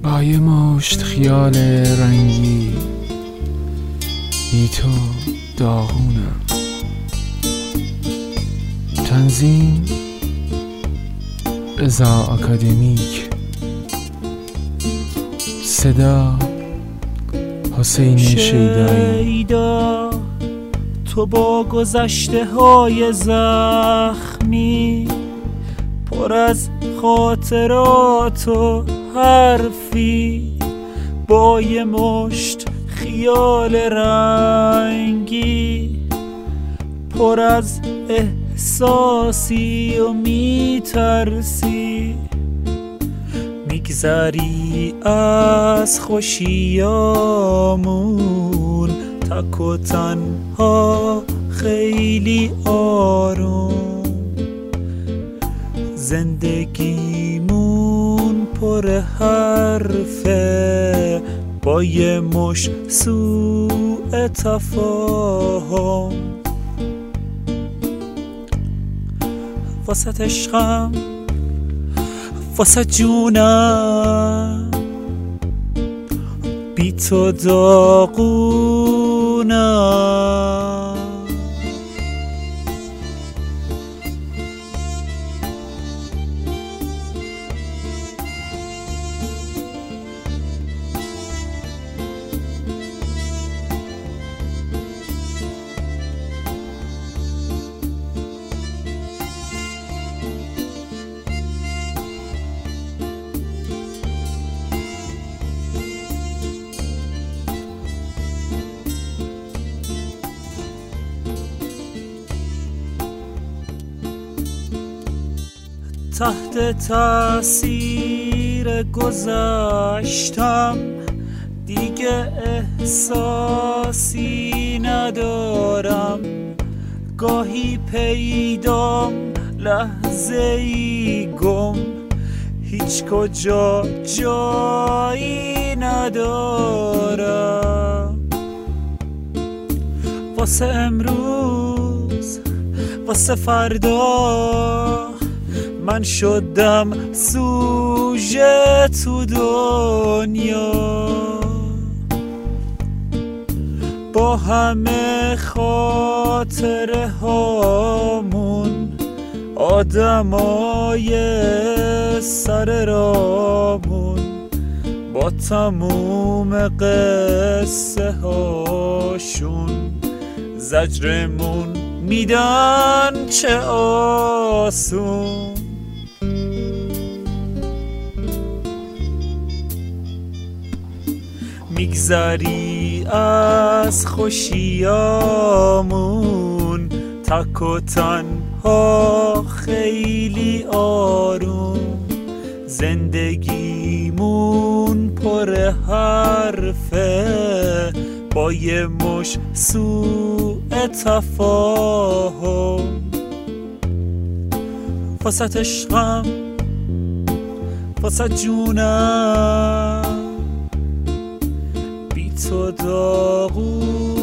با یه مشت خیال رنگی بی تو داغونم. تنظیم رضا اکادمیک، صدا حسین شیدایی. تو با گذشته های زخمی پر از خاطرات و حرفی، با یه مشت خیال رنگی پر از احساسی و میترسی، میگذری از خوشیامون تک و تنها خیلی آروم. زندگیمون پر حرفه با یه مش سوء تفاهم. واسه عشقم، واسه جونم، بی تو داغونم. تحت تاثیر گذشتم دیگه احساسی ندارم. گاهی پیدام لحظه‌ای گم، هیچ کجا جایی ندارم. واسه امروز، واسه فردا، من شدم سوژه تو دنیا. با همه خاطره هامون، آدمای سر رامون، با تموم قصه هاشون زجرمون میدن چه آسون. میگذری از خوشیامون تک و تنها خیلی آروم. زندگیمون پر حرفه با یه مش سوء تفاهم. واسه عشقم، واسه جونم، بی تو داغون.